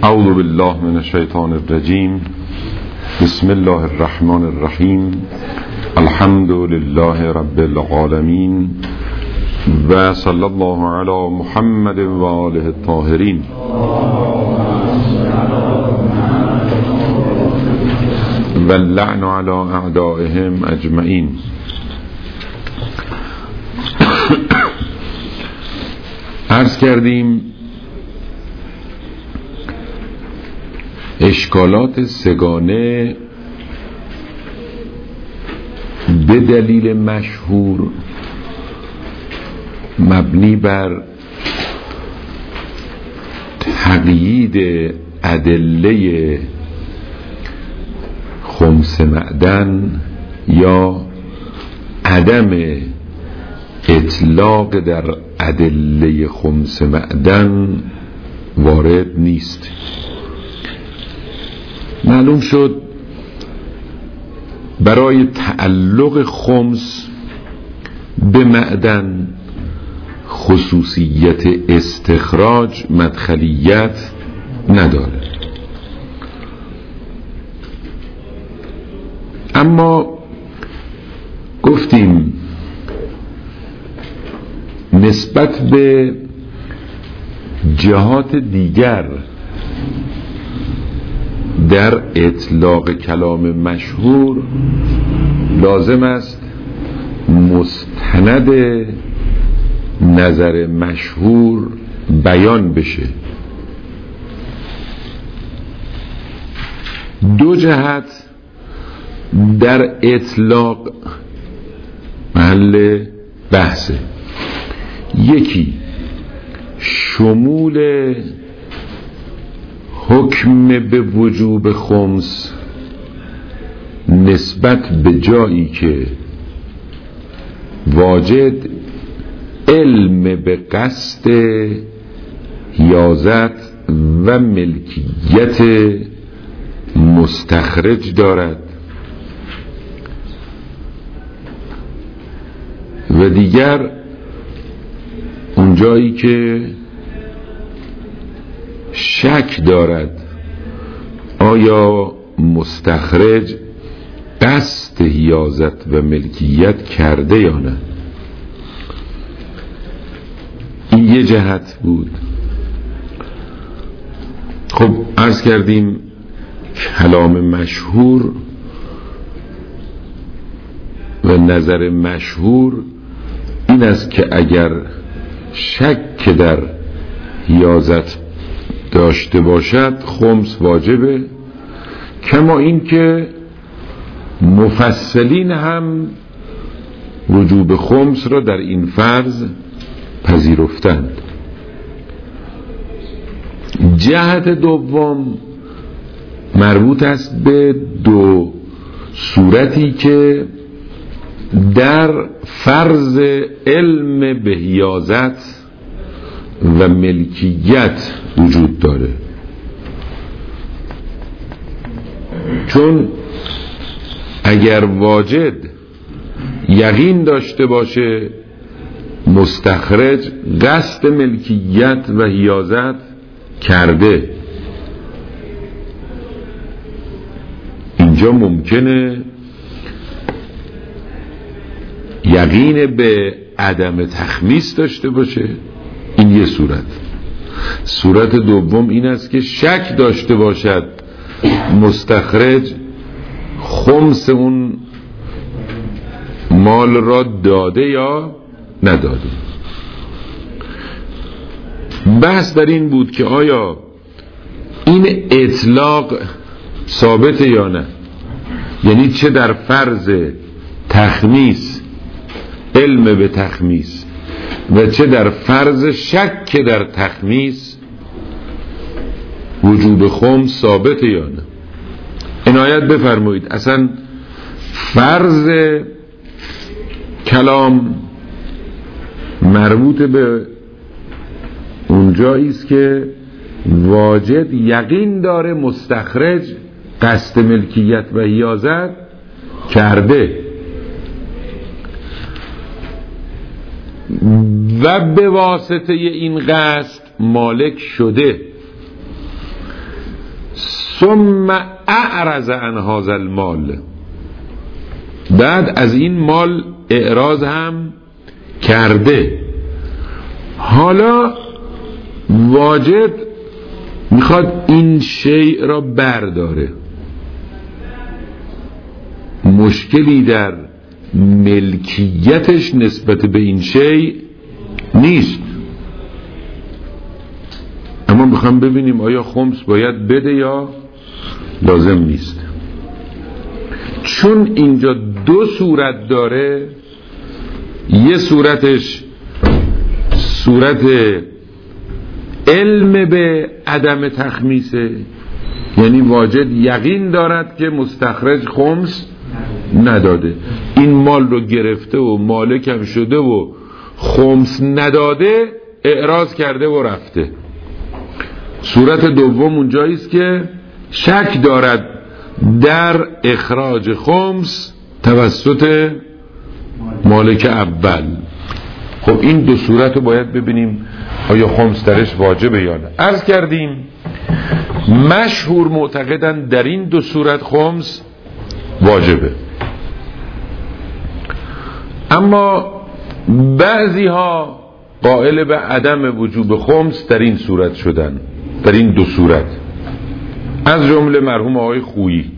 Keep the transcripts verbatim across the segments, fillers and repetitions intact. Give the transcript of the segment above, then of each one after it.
اعوذ بالله من الشیطان الرجیم. بسم الله الرحمن الرحیم. الحمد لله رب العالمین و صلی الله علی محمد و آله الطاهرین. و اللعن علی اعدائهم اجمعین. عرض کردیم اشکالات سگانه به دلیل مشهور مبنی بر تقیید ادله خمس معدن یا عدم اطلاق در ادله خمس معدن وارد نیست. معلوم شد برای تعلق خمس به معدن خصوصیت استخراج مدخلیت نداره، اما گفتیم نسبت به جهات دیگر در اطلاق کلام مشهور لازم است مستند نظر مشهور بیان بشه. دو جهت در اطلاق محل بحثه. یکی شمول حکم به وجوب خمس نسبت به جایی که واجد علم به قصد حیازت و ملکیت مستخرج دارد و دیگر اون جایی که شک دارد آیا مستخرج قصد حیازت و ملکیت کرده یا نه. این یه جهت بود. خب عرض کردیم کلام مشهور و نظر مشهور این است که اگر شک در حیازت داشته باشد خمس واجبه، کما این که مفصلین هم وجوب خمس را در این فرض پذیرفتند. جهت دوم مربوط است به دو صورتی که در فرض علم به حیازت و ملکیت وجود داره. چون اگر واجد یقین داشته باشه مستخرج قصد ملکیت و حیازت کرده، اینجا ممکنه یقین به عدم تخمیس داشته باشه. این یه صورت. صورت دوم این است که شک داشته باشد مستخرج خمس اون مال را داده یا نداده. بحث در این بود که آیا این اطلاق ثابته یا نه، یعنی چه در فرض تخمیس علم به تخمیس و چه در فرض شک در تخمیس وجوب خمس ثابت یا نه. عنایت بفرمایید اصلا فرض کلام مربوط به اونجایی است که واجد یقین داره مستخرج قصد ملکیت و حیازت کرده و به واسطه این قصد مالک شده. ثم اعرض عن هذا المال، بعد از این مال اعراض هم کرده. حالا واجد میخواد این شیء را برداره، مشکلی در ملکیتش نسبت به این شیء نیست، اما میخوام ببینیم آیا خمس باید بده یا لازم نیست. چون اینجا دو صورت داره، یه صورتش صورت علم به عدم تخمیسه، یعنی واجد یقین دارد که مستخرج خمس نداده، این مال رو گرفته و مالکم شده و خمس نداده، اعراض کرده و رفته. صورت دوم اونجاییست که شک دارد در اخراج خمس توسط مالک اول. خب این دو صورت رو باید ببینیم آیا خمس درش واجبه یا نه. عرض کردیم مشهور معتقدن در این دو صورت خمس واجبه، اما بعضی ها قائل به عدم وجوب خمس در این صورت شدن، در این دو صورت، از جمله مرحوم آقای خویی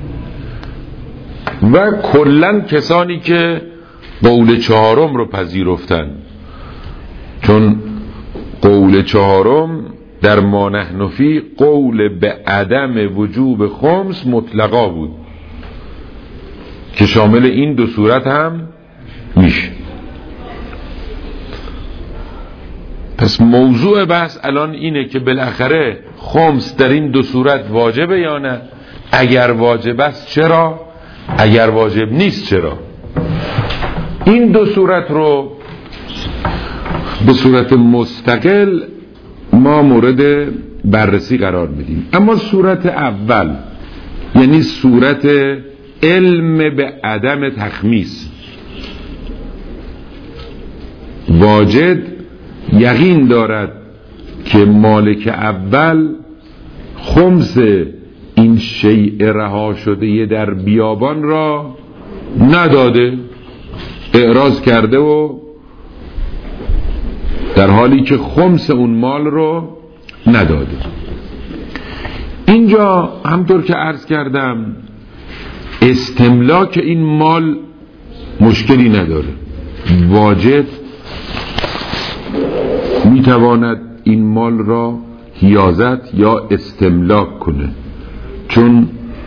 و کلن کسانی که قول چهارم رو پذیرفتن، چون قول چهارم در ما نحن فی قول به عدم وجوب خمس مطلقا بود که شامل این دو صورت هم میشه. پس موضوع بحث الان اینه که بالاخره خمس در این دو صورت واجبه یا نه، اگر واجب است چرا، اگر واجب نیست چرا. این دو صورت رو به صورت مستقل ما مورد بررسی قرار میدیم. اما صورت اول یعنی صورت علم به عدم تخمیس، واجد یقین دارد که مالک اول خمس این شیء رها شده در بیابان را نداده، اعراض کرده و در حالی که خمس اون مال رو نداده. اینجا همطور که عرض کردم استملاک این مال مشکلی نداره، واجد میتواند این مال را حیازت یا استملاک کنه، چون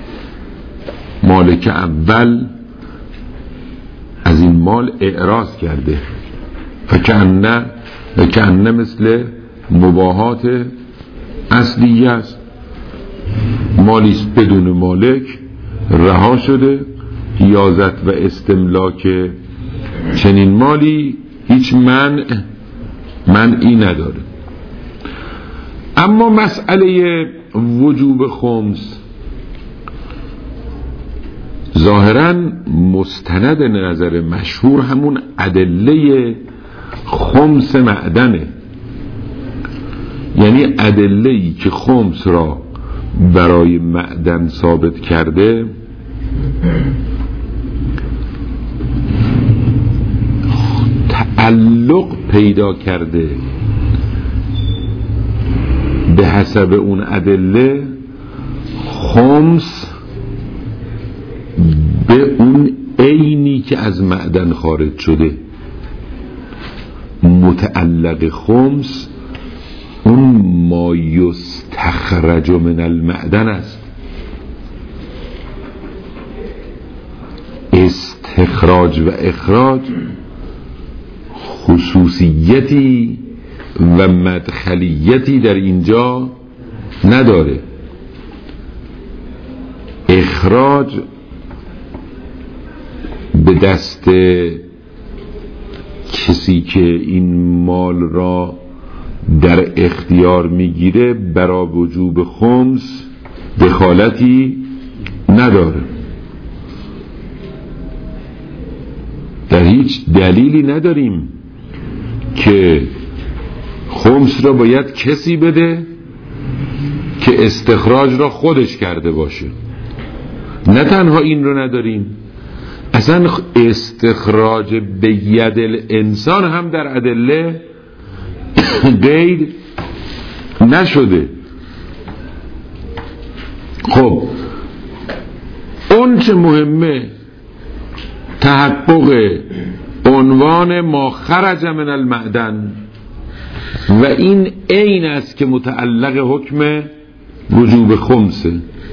مالک اول از این مال اعراض کرده. فکأنه فکأنه مثل مباحات اصلیه است، مالیست بدون مالک رها شده، حیازت و استملاک چنین مالی هیچ منع منعی نداره. اما مسئله وجوب خمس ظاهراً مستند نظر مشهور همون ادله خمس معدنه، یعنی ادله‌ای که خمس را برای معدن ثابت کرده تعلق پیدا کرده به حسب اون ادله خمس به اون عینی که از معدن خارج شده. متعلق خمس اون ما یستخرج من المعدن است. استخراج و اخراج خصوصیتی و مدخلیتی در اینجا نداره. اخراج به دست کسی که این مال را در اختیار میگیره برای وجوب خمس دخالتی نداره. در هیچ دلیلی نداریم که خمس را باید کسی بده که استخراج را خودش کرده باشه. نه تنها این رو نداریم، اصلا استخراج به ید الانسان هم در ادله قید نشده. خب اون چه مهمه تحقق عنوان ما خرج من المعدن و این عین است که متعلق حکم وجوب خمسه.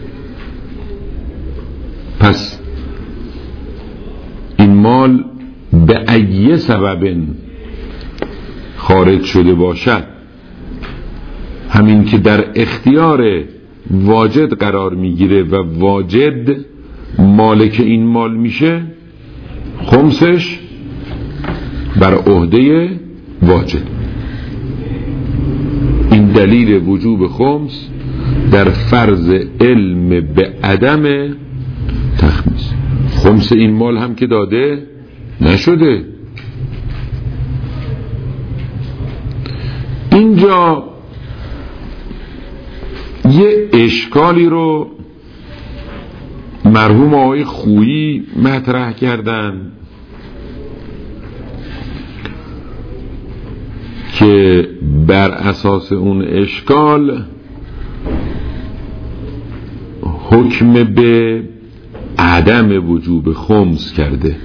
پس این مال به ای سبب خارج شده باشد، همین که در اختیار واجد قرار میگیره و واجد مالک این مال میشه، خمسش بر عهده واجد. این دلیل وجوب خمس در فرض علم به عدم تخمیس. خمس این مال هم که داده نشده. اینجا یه اشکالی رو مرحوم آقای خویی مطرح کردن که بر اساس اون اشکال حکم به عدم وجوب خمس کرده.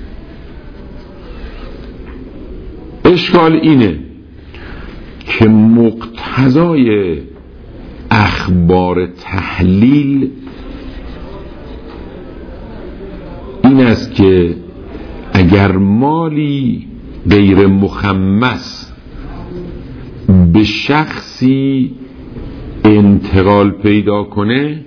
اشکال اینه که مقتضای اخبار تحلیل این است که اگر مالی غیر مخمس به شخصی انتقال پیدا کنه،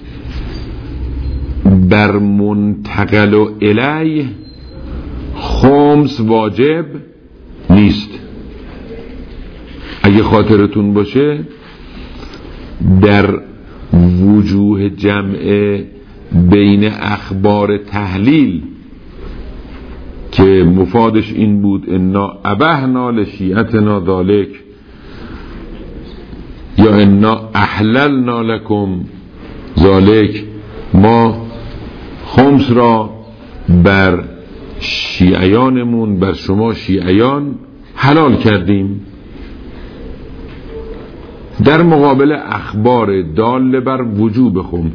بر منتقل و الیه خمس واجب نیست. اگه خاطرتون باشه در وجوه جمع بین اخبار تحلیل که مفادش این بود انا ابحنا لشیعتنا ذالک یا انا احللنا لکم ذالک، ما خمس را بر شیعیانمون، بر شما شیعیان حلال کردیم. در مقابل اخبار داله بر وجوب خمس،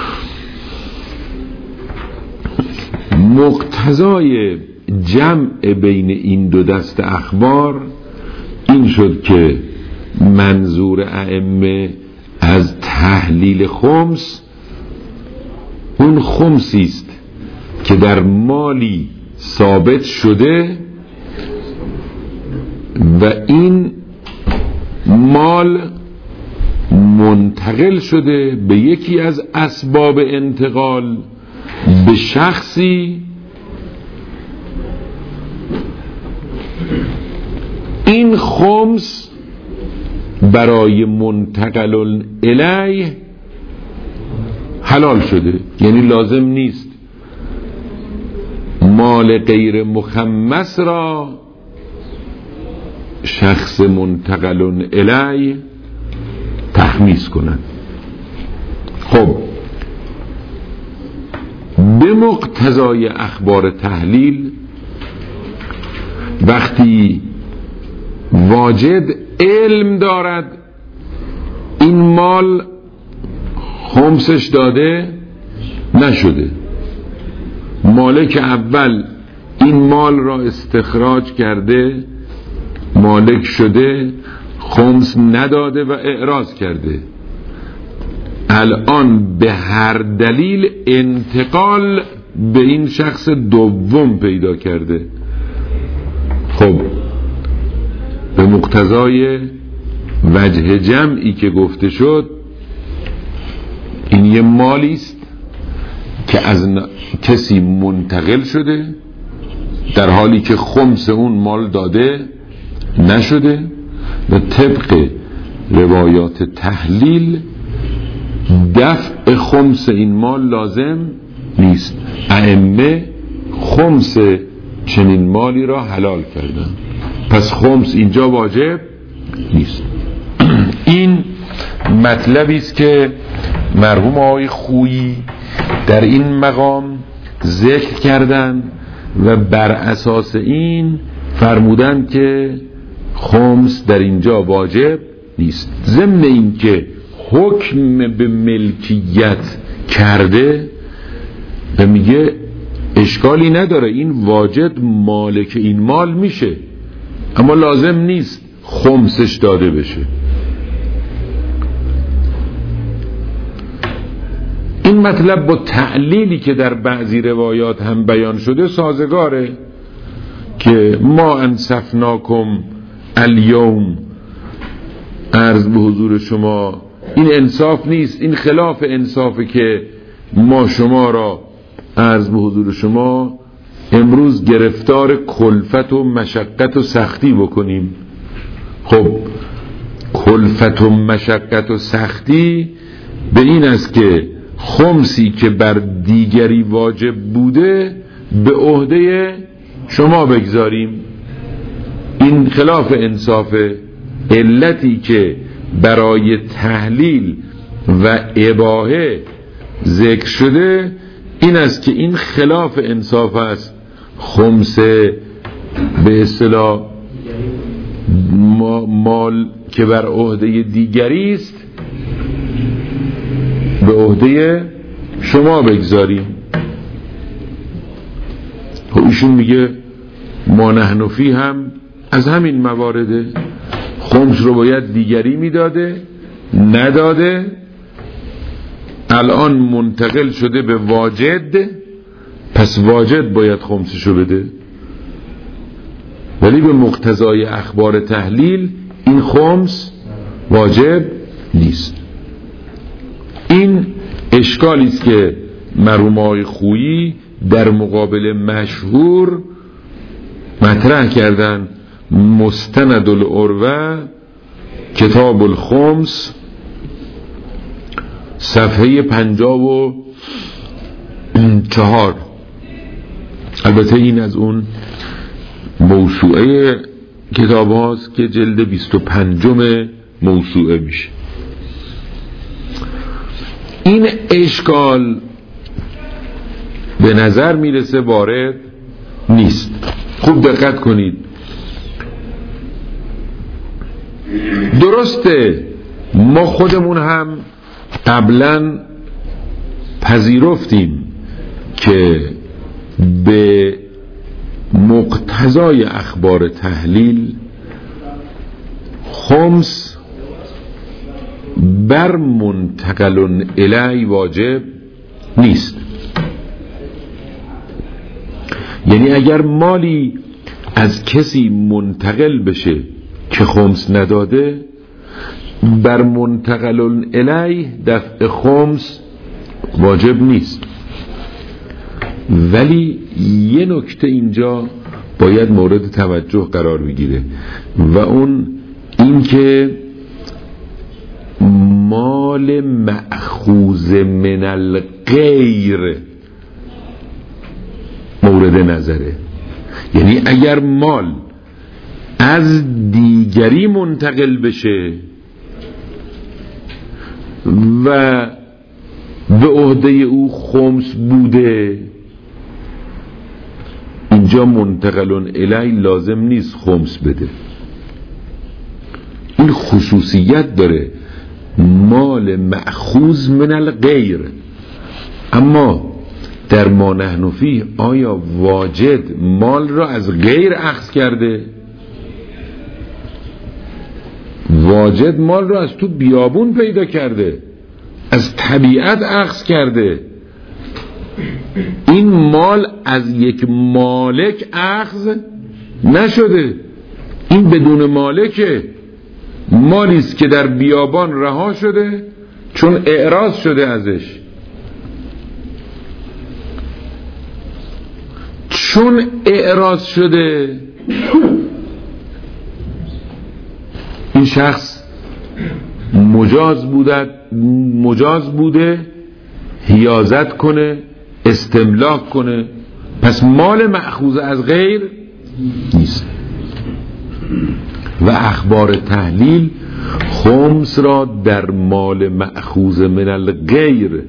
مقتضای جمع بین این دو دست اخبار این شد که منظور ائمه از تحلیل خمس اون خمسی است که در مالی ثابت شده و این مال منتقل شده به یکی از اسباب انتقال به شخصی، این خمس برای منتقل الیه حلال شده. یعنی لازم نیست مال غیر مخمس را شخص منتقل الیه تخمیس کنند. خب به مقتضای اخبار تحلیل وقتی واجد علم دارد این مال خمسش داده نشده، مالک اول این مال را استخراج کرده، مالک شده، خمس نداده و اعراض کرده، الان به هر دلیل انتقال به این شخص دوم پیدا کرده. خب به مقتضای وجه جمعی که گفته شد این یه مالی است که از ن... کسی منتقل شده در حالی که خمس اون مال داده نشده و طبق روایات تحلیل دفع خمس این مال لازم نیست. ائمه خمس چنین مالی را حلال کردن، پس خمس اینجا واجب نیست. این مطلبی است که مرحوم آقای خویی در این مقام ذکر کردن و بر اساس این فرمودن که خمس در اینجا واجب نیست. ضمن این که حکم به ملکیت کرده و میگه اشکالی نداره این واجد مالک این مال میشه، اما لازم نیست خمسش داده بشه. این مطلب با تعلیلی که در بعضی روایات هم بیان شده سازگاره که ما انصفناکم الیوم، عرض به حضور شما این انصاف نیست، این خلاف انصافه که ما شما را عرض به حضور شما امروز گرفتار کلفت و مشقت و سختی بکنیم. خب کلفت و مشقت و سختی به این است که خمسی که بر دیگری واجب بوده به عهده شما بگذاریم. این خلاف انصافه. علتی که برای تحلیل و اباحه ذکر شده این است که این خلاف انصاف است. خمس به اصطلاح مال که بر عهده دیگری است به عهده شما بگذاریم. خب ایشون میگه ما نحن فی هم از همین موارده، خمس رو باید دیگری میداده، نداده، الان منتقل شده به واجد، پس واجد باید خمسشو بده. ولی به مقتضای اخبار تحلیل این خمس واجب نیست. این اشکالی است که مرحوم آقای خویی در مقابل مشهور مطرح کردن. مستند العروه کتاب الخمس صفحه پنجاه و چهار. البته این از اون موسوعه کتاب هاست که جلد بیست و پنجم موسوعه میشه. این اشکال به نظر میرسه وارد نیست. خوب دقت کنید. درسته ما خودمون هم قبلا پذیرفتیم که به مقتضای اخبار تحلیل خمس بر منتقل الی واجب نیست. یعنی اگر مالی از کسی منتقل بشه که خمس نداده، بر منتقل الی دفع خمس واجب نیست. ولی یه نکته اینجا باید مورد توجه قرار بگیره و اون این که مال مأخوذ من الغیر مورد نظره. یعنی اگر مال از دیگری منتقل بشه و به عهده او خمس بوده، اینجا منتقل الی لازم نیست خمس بده. این خصوصیت داره مال مأخوذ من الغیر. اما در ما نحن فیه آیا واجد مال را از غیر اخذ کرده؟ واجد مال را از تو بیابون پیدا کرده، از طبیعت اخذ کرده. این مال از یک مالک اخذ نشده، این بدون مالکه. مالیست که در بیابان رها شده چون اعراض شده ازش. چون اعراض شده این شخص مجاز بوده مجاز بوده حیازت کنه، استملاک کنه، پس مال مأخوذ از غیر نیست. و اخبار تحلیل خمس را در مال مأخوذ من الغیر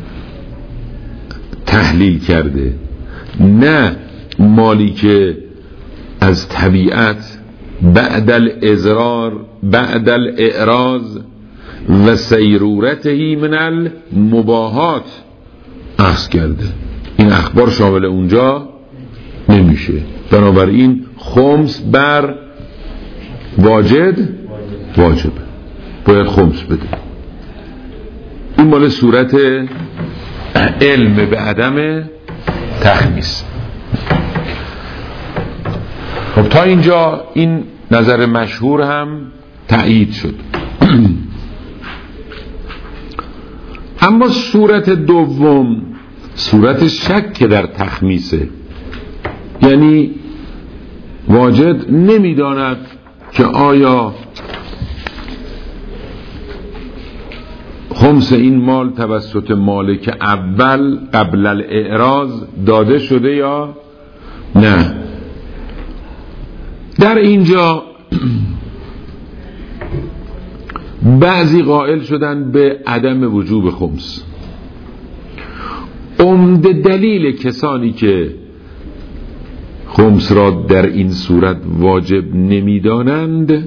تحلیل کرده، نه مالی که از طبیعت بعد الازرار بعد الاعراض و سیرورته من المباهات اخذ کرده. این اخبار شامل اونجا نمیشه. بنابراین خمس بر واجد واجب باید خمس بده. این مال صورت علم به عدم تخمیس. خب تا اینجا این نظر مشهور هم تأیید شد. اما صورت دوم صورت شک در تخمیسه، یعنی واجد نمیداند که آیا خمس این مال توسط مالک اول قبل الاعراض داده شده یا نه. در اینجا بعضی قائل شدن به عدم وجوب خمس. عمده دلیل کسانی که خمس را در این صورت واجب نمیدانند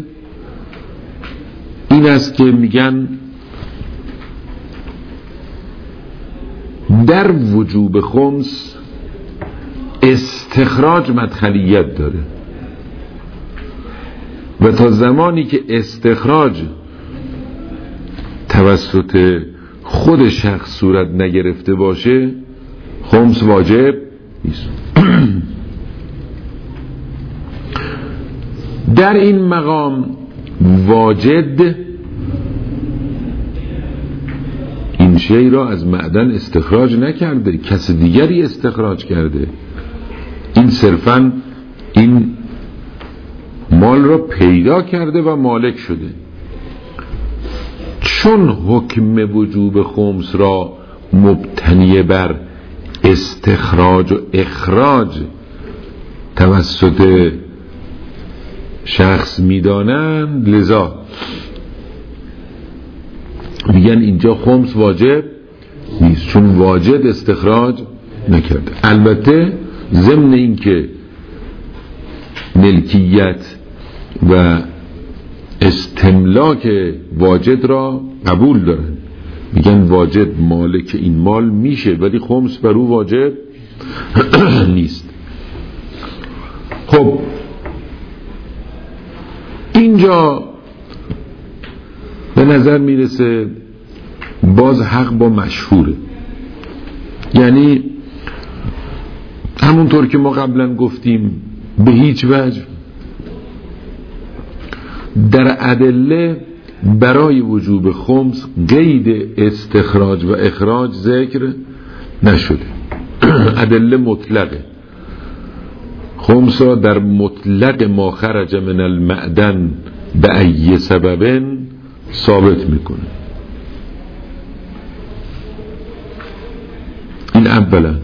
این است که میگن در وجوب خمس استخراج مدخلیت داره و تا زمانی که استخراج توسط خود شخص صورت نگرفته باشه خمس واجب نیست. در این مقام واجد این شی را از معدن استخراج نکرده، کس دیگری استخراج کرده. این صرفاً این مال را پیدا کرده و مالک شده. چون حکم وجوب خمس را مبتنی بر استخراج و اخراج توسط شخص میدانند، لذا میگن اینجا خمس واجب نیست، چون واجد استخراج نکرده. البته ضمن این که ملکیت و استملاک واجد را قبول دارن، میگن واجد مالک این مال میشه ولی خمس بر او واجب نیست. خب اینجا به نظر میرسه باز حق با مشهوره، یعنی همونطور که ما قبلا گفتیم به هیچ وجه در ادله برای وجوب خمس قید استخراج و اخراج ذکر نشده. ادله مطلقه، خمس را در مطلق ما خرج من المعدن به ای سبب ثابت میکنه. این اولا.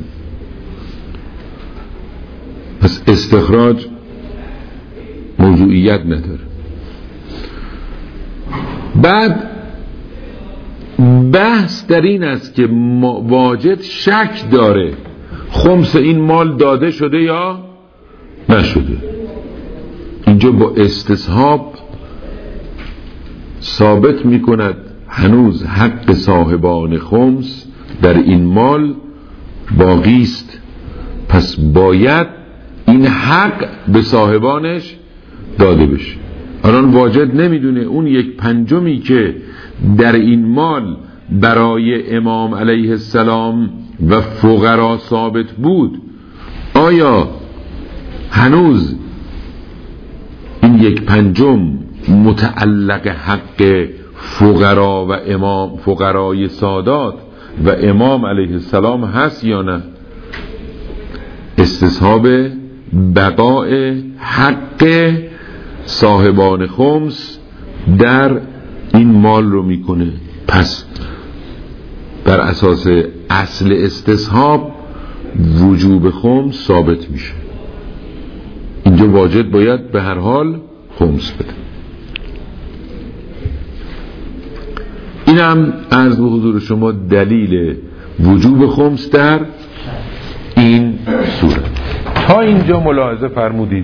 پس استخراج موضوعیت نداره. بعد بحث در این است که واجد شک داره خمس این مال داده شده یا نشده. اینجا با استصحاب ثابت می کند هنوز حق صاحبان خمس در این مال باقی است، پس باید این حق به صاحبانش داده بشه. الان واجد نمیدونه اون یک پنجمی که در این مال برای امام علیه السلام و فقرا ثابت بود آیا هنوز این یک پنجم متعلق حق فقرا و امام فقرای سادات و امام علیه السلام هست یا نه؟ استصحاب بقاء حق صاحبان خمس در این مال رو میکنه. پس بر اساس اصل استصحاب وجوب خمس ثابت میشه. اینجا واجد باید به هر حال خمس بده. اینم عرض به حضور شما دلیل وجوب خمس در این صورت. تا اینجا ملاحظه فرمودید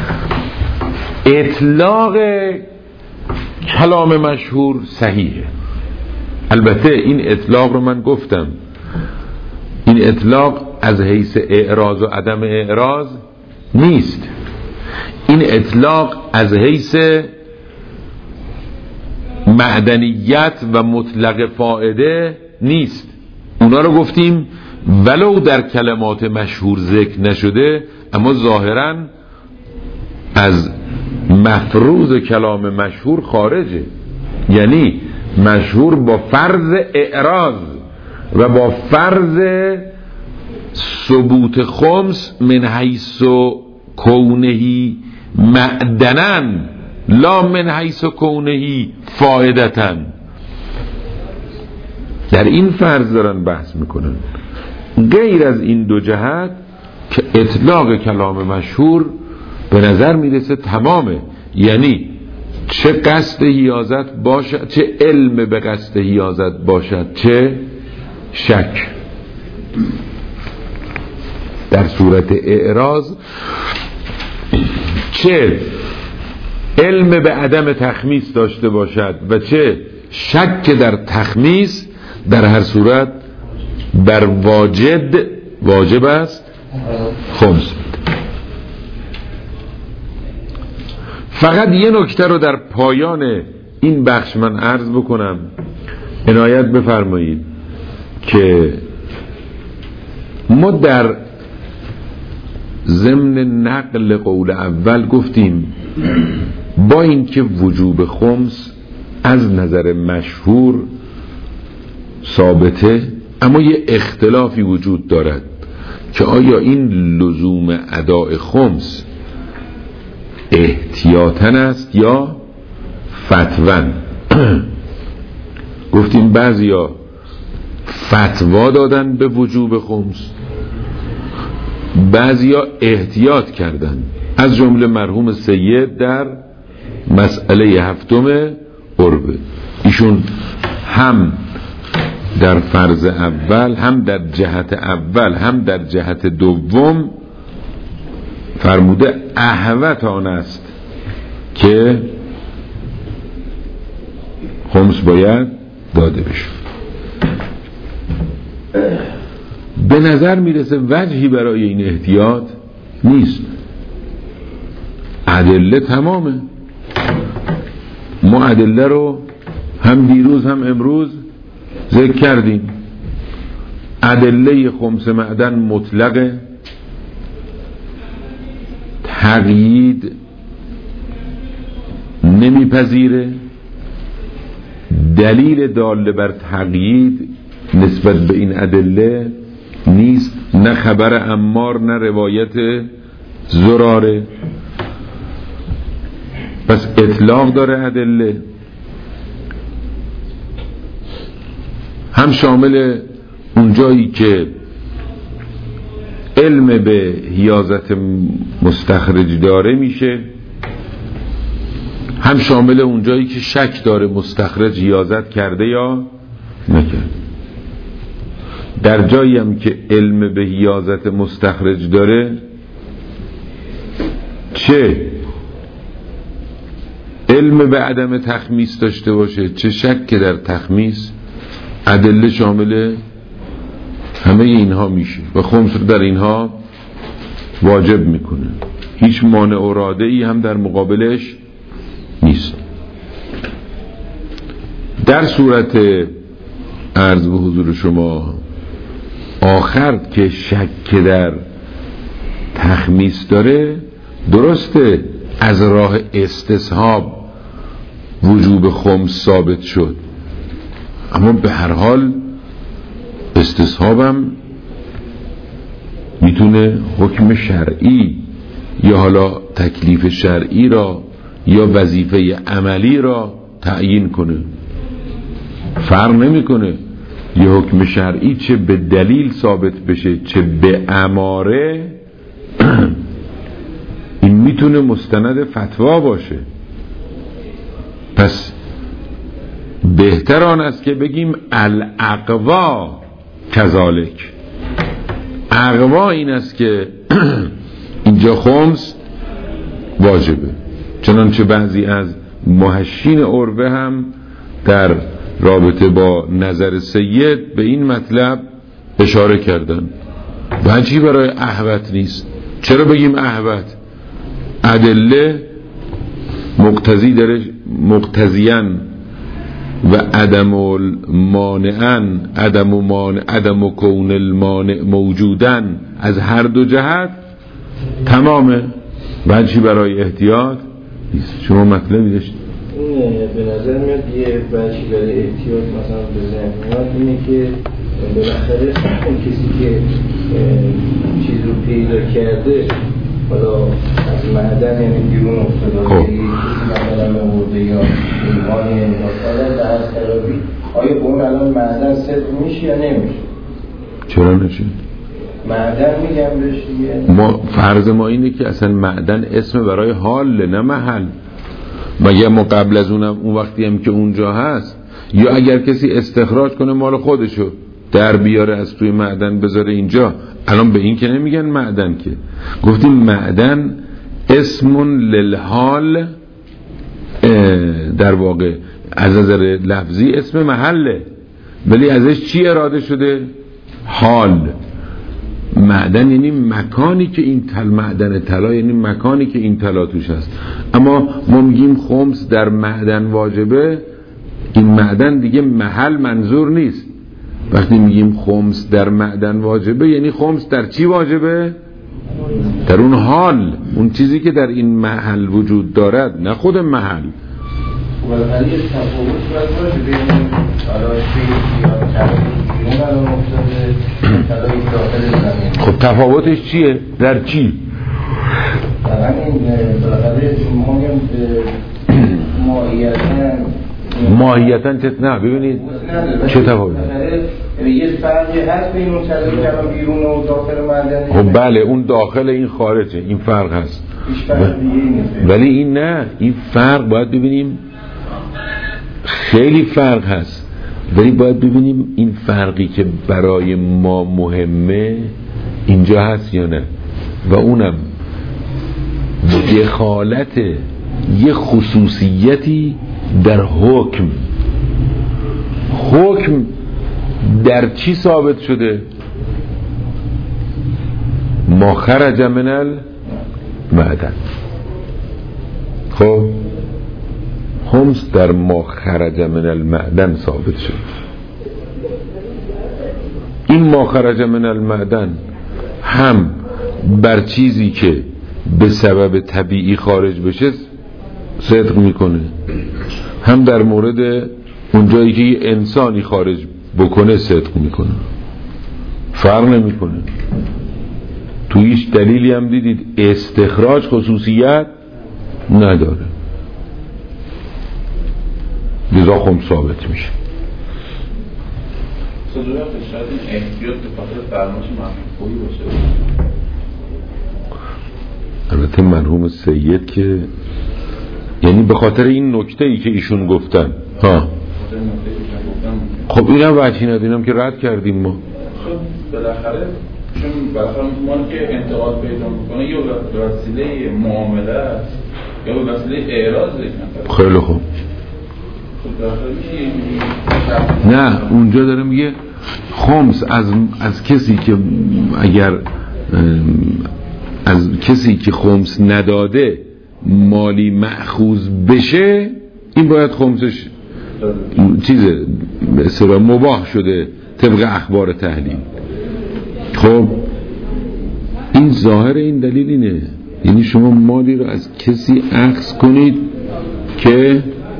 اطلاق کلام مشهور صحیحه. البته این اطلاق رو من گفتم، این اطلاق از حیث اعراض و عدم اعراض نیست، این اطلاق از حیث معدنیت و مطلق فائده نیست. اونا رو گفتیم ولو در کلمات مشهور ذکر نشده اما ظاهراً از مفروض کلام مشهور خارجه، یعنی مشهور با فرض اعراض و با فرض ثبوت خمس من حیث کونهی معدنن لا من حیث کونهی فائدتن. در این فرض دارن بحث میکنن. غیر از این دو جهت که اطلاق کلام مشهور به نظر میرسه تمامه، یعنی چه قصد حیازت باشد، چه علم به قصد حیازت باشد، چه شک. در صورت اعراض چه علم به عدم تخمیس داشته باشد و چه شک در تخمیس، در هر صورت بر واجد واجب است خمس. فقط یه نکته رو در پایان این بخش من عرض بکنم، عنایت بفرمایید که ما در ضمن نقل قول اول گفتیم با اینکه وجوب خمس از نظر مشهور ثابته، اما یه اختلافی وجود دارد که آیا این لزوم اداء خمس احتیاطاً است یا فتواً. گفتیم بعضیا فتوا دادن به وجوب خمس، بعضیا احتیاط کردن، از جمله مرحوم سید در مسئله هفتم قربه. ایشون هم در فرض اول، هم در جهت اول، هم در جهت دوم فرموده احوط آن است که خمس باید داده بشه. به نظر میرسه وجهی برای این احتیاط نیست، ادله تمامه. ما ادله رو هم دیروز هم امروز ذکر کردیم. ادله خمس معدن مطلقه، تقیید نمیپذیره، دلیل داله بر تقیید نسبت به این ادله نیست، نه خبر عمار نه روایت زراره. پس اطلاق داره ادله، هم شامل اونجایی که علم به حیازت مستخرج داره میشه، هم شامل اونجایی که شک داره مستخرج حیازت کرده یا نکرد. در جایی هم که علم به حیازت مستخرج داره، چه علم به عدم تخمیس داشته باشه چه شک در تخمیس، ادله شامل همه اینها میشه و خمس رو در اینها واجب میکنه. هیچ مانع و رادعی هم در مقابلش نیست. در صورت عرض به حضور شما آخر که شک در تخمیس داره، درسته از راه استصحاب وجوب خمس ثابت شد، اما به هر حال استصحابم میتونه حکم شرعی یا حالا تکلیف شرعی را یا وظیفه عملی را تعیین کنه. فرق نمیکنه یه حکم شرعی چه به دلیل ثابت بشه چه به اماره این میتونه مستند فتوا باشه. پس بهتر آن است که بگیم الاقوا کذالک. اقوا این است که اینجا خمس واجبه، چنانچه بعضی از محشین عربه هم در رابطه با نظر سید به این مطلب اشاره کردن. وجهی برای احوط نیست. چرا بگیم احوط؟ ادله مقتضی درش مقتضیان و عدم المانعن عدم مانع عدم کون المانع موجودن از هر دو جهت تمامه. وجهی برای احتیاط نیست. شما مطلبی داشتید؟ به نظر میاد یه وجهی برای احتیاط مثلا به ذهن میاد اینه که بالاخره اون کسی که چیز رو پیدا کرده حالا از معدن یعنی بیرون افتاده کسی معدن آورده یا ایمان داخل در از خرابی، آیا به اون الان معدن صدق میشه یا نمیشه؟ چرا نشه؟ معدن میگم بهش دیگه. ما فرض ما اینه که اصلا معدن اسم برای حال نه محل. مگه ما قبل از اونم اون وقتی هم که اونجا هست، یا اگر کسی استخراج کنه مال خودشو در بیاره از توی معدن بذاره اینجا، الان به این که نمیگن معدن، که گفتیم معدن اسم للحال، در واقع از نظر لفظی اسم محله، ولی ازش چی اراده شده؟ حال. معدن یعنی مکانی که این تل معدن طلا، یعنی مکانی که این طلا توش هست. اما ما میگیم خمس در معدن واجبه، این معدن دیگه محل منظور نیست. وقتی میگیم خمس در معدن واجبه یعنی خمس در چی واجبه؟ در اون حال، اون چیزی که در این محل وجود دارد، نه خود محل. ولی تفاوت باید بین علاشی یا تفاوت الان مفتاده تلایی داخل زمین. خب تفاوتش چیه؟ در چی؟ در همین بالاخره ما میگم ماهیتاً ماهیتاً چه؟ نه ببینید چه تفاوتی؟ یه فرقی هست بین اون تلایی که الان بیرون و داخل معدن. خب بله، اون داخل این خارجه، این فرق هست. ولی این نه، این فرق باید ببینیم خیلی فرق هست، ولی باید ببینیم این فرقی که برای ما مهمه اینجا هست یا نه. و اونم دخالت یه خصوصیتی در حکم. حکم در چی ثابت شده؟ ما خرج من المعدن. خب خمس در ما خرج من المعدن ثابت شد. این ما خرج من المعدن هم بر چیزی که به سبب طبیعی خارج بشه صدق میکنه، هم در مورد اون جایی که یه انسانی خارج بکنه صدق میکنه. فرق نمیکنه. تو هیچ دلیلی هم دیدید استخراج خصوصیت نداره، لذا خم ثابت میشه. صدورت شاید این احتیاط به خاطر فرماش مفهومی باشه. البته مرحوم سید که یعنی به خاطر این نکته ای که ایشون گفتن ها، خب اینم وجهی ندینم که رد کردیم ما. خب بالاخره چون بالاخره ما که انتقاد پیدا میکنه یا به وسیله معامله است یا به وسیله اعراض ذکر. خیلی خوب. نه اونجا داره میگه خمس از از کسی که اگر از کسی که خمس نداده مالی مأخوذ بشه، این باید خمسش چیزه به اصطلاح مباح شده طبق اخبار تحلیل. خب این ظاهر این دلیل اینه، یعنی شما مالی رو از کسی اخذ کنید که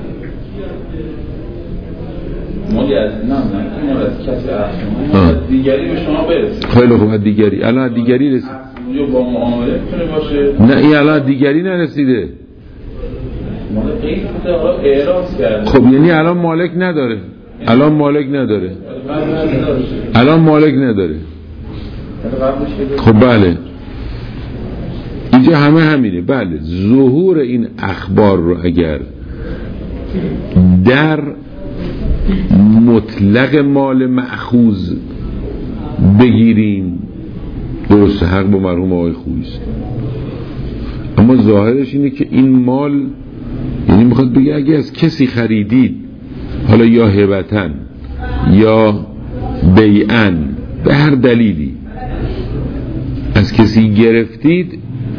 مالی از نه نه مال از کسی اخذ کنید دیگری به شما برسه. خیلی خوب، دیگری الان دیگری رسید یا با معامله میتونه باشه. نه این الان دیگری نرسیده، مال قید بوده حالا اعراض کرده. خب یعنی الان مالک نداره، الان مالک نداره الان مالک نداره. خب بله اینجا همه همینه. بله ظهور این اخبار رو اگر در مطلق مال مأخوذ بگیریم، درست حق با مرحوم آقای خویی است، اما ظاهرش اینه که این مال، یعنی میخواد بگه اگه از کسی خریدید، حالا یا هبتن یا بیعن، به هر دلیلی از کسی گرفتید،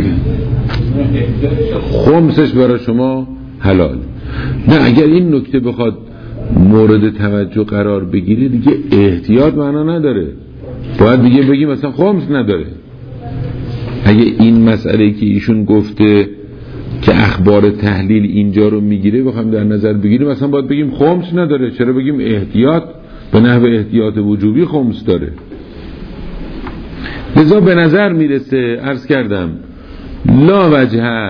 خمسش برای شما حلال. نه اگر این نکته بخواد مورد توجه قرار بگیره دیگه احتیاط معنا نداره، باید دیگه بگیم مثلا خمس نداره. اگه این مسئله که ایشون گفته که اخبار تحلیل اینجا رو میگیره بخوام در نظر بگیریم، مثلا باید بگیم خمس نداره، چرا بگیم احتیاط به نحو احتیاط وجوبی خمس داره. لذا به نظر میرسه، عرض کردم لا وجه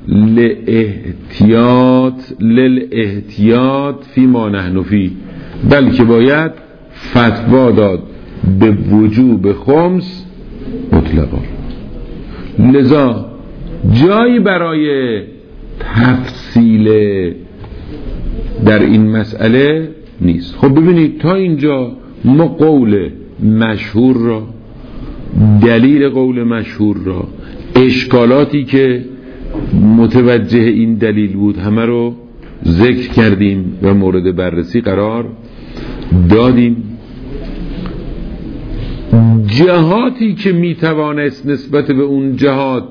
لاحتیاط للاحتیاط فی ما نحن فی، بلکه باید فتوا داد به وجوب خمس مطلقا. لذا جایی برای تفصیل در این مسئله نیست. خب ببینید تا اینجا ما قول مشهور را، دلیل قول مشهور را، اشکالاتی که متوجه این دلیل بود همه رو ذکر کردیم و مورد بررسی قرار دادیم. جهاتی که میتوانست نسبت به اون جهات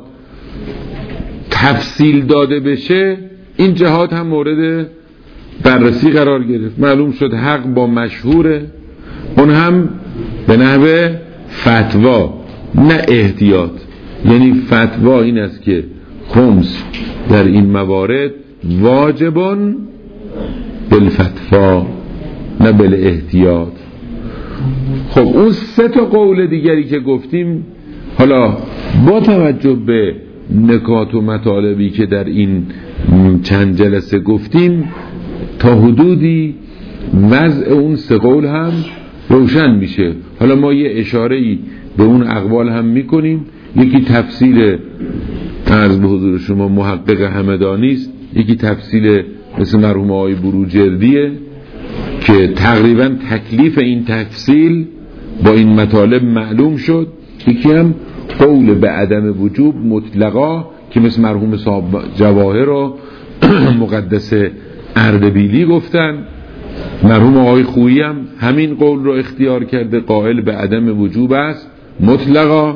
تفصیل داده بشه، این جهات هم مورد بررسی قرار گرفت. معلوم شد حق با مشهوره، اون هم به نحو فتوا نه احتیاط. یعنی فتوا این است که خمس در این موارد واجبون بالفتوا نه بالاحتیاط. خب اون سه تا قول دیگری که گفتیم، حالا با توجه به نکات و مطالبی که در این چند جلسه گفتیم، تا حدودی وضع اون سه قول هم روشن میشه. حالا ما یه اشاره‌ای به اون اقوال هم میکنیم. یکی تفسیر عرض به حضور شما محقق همدانی است، یکی تفسیر مثل مرحوم آقای بروجردیه که تقریبا تکلیف این تفصیل با این مطالب معلوم شد. یکی هم قول به عدم وجوب مطلقا که مثل مرحوم صاحب جواهر و مقدس اردبیلی گفتن. مرحوم آقای خویی هم همین قول رو اختیار کرده، قائل به عدم وجوب است مطلقا.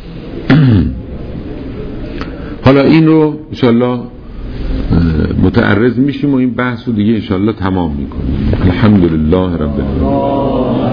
حالا این رو انشالله متعرض میشیم و این بحث رو دیگه انشالله تمام میکنیم. الحمدلله رب العالمین.